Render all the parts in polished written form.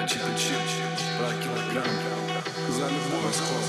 Про килограмм за любой сход.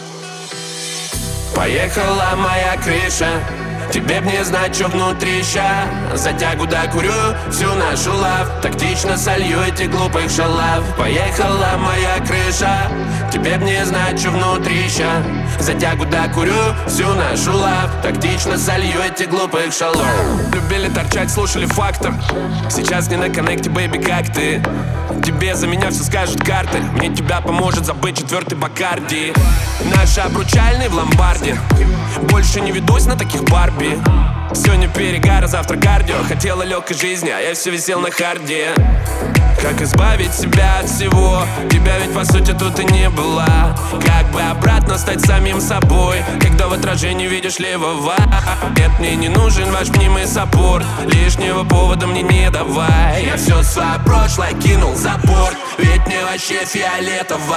Поехала моя крыша, тебе б не знать, что внутри ща. Затягу докурю всю нашу лав, тактично солью эти глупых шалав. Поехала моя крыша, тебе б не знать, что внутри ща. Затягу докурю всю нашу лав, тактично солью эти глупых шалав. Любили торчать, слушали фактор. Сейчас не на коннекте, бэйби, как ты? Тебе за меня все скажут карты. Мне тебя поможет забыть четвертый Бакарди. Наш обручальный в ломбарде. Больше не ведусь на таких Барби. Сегодня перегар, а завтра кардио. Хотела легкой жизни, а я все висел на харде. Как избавить себя от всего? Тебя ведь по сути тут и не было. Как бы обратно стать самим собой, когда в отражении видишь левого? Нет, мне не нужен ваш мнимый саппорт. Лишнего повода мне не давай. Я все свое прошлое кинул за борт, ведь мне вообще фиолетово.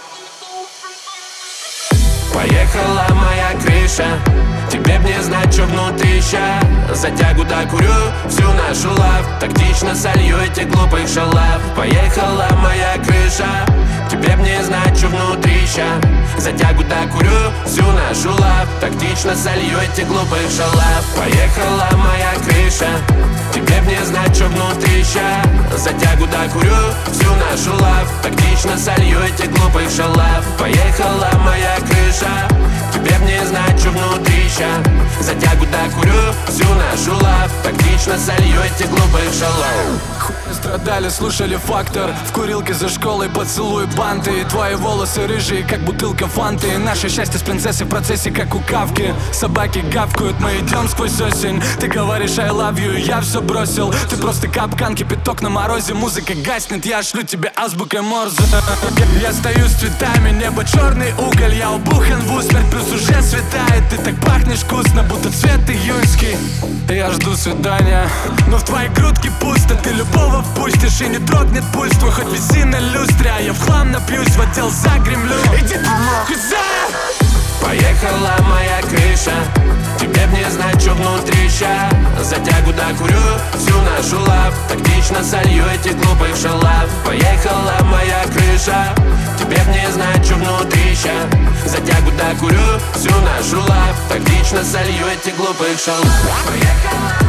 Поехала моя крыша, тебе б не знать, что внутри ща. Затягу докурю всю нашу лав, тактично солью эти глупых шалав. Поехала моя крыша, тебе б не знать, что внутри ща. Затягу докурю всю нашу лав, тактично солью эти глупых шалав. Поехала моя крыша, тебе б не знать, что внутри ща. Затягу докурю всю нашу лав, тактично солью эти глупых шалав. Поехала моя крыша, тебе б не знать, что внутри ща. Затягу докурю всю нашу лав, тактично солью эти глупых шалав. Страдали, слушали фактор. В курилке за школой поцелуй банты. И твои волосы рыжие, как бутылка фанты. Наше счастье с принцессой в процессе, как у Кавки. Собаки гавкают, мы идем сквозь осень. Ты говоришь I love you, я все бросил. Ты просто капкан, кипяток на морозе. Музыка гаснет, я шлю тебе азбукой Морзе. Я стою с цветами, небо черный уголь. Я убухан в усмерть, плюс уже светает. Ты так пахнешь вкусно, будто цвет июньский. Я жду свидания, но в твоей грудке пусто. Ты любого впустишь и не дрогнет пульс твой. Хоть виси на люстре, а я в хлам напьюсь, в отдел загремлю. Иди ты нахуй за! Поехала моя крыша, тебе б не знать, что внутри ща. Затягу докурю всю нашу лав, тактично солью эти глупых шалав. Поехала моя крыша, тебе б не знать, что внутри ща. Затягу докурю всю нашу лав, тактично солью эти глупых шалав. Поехала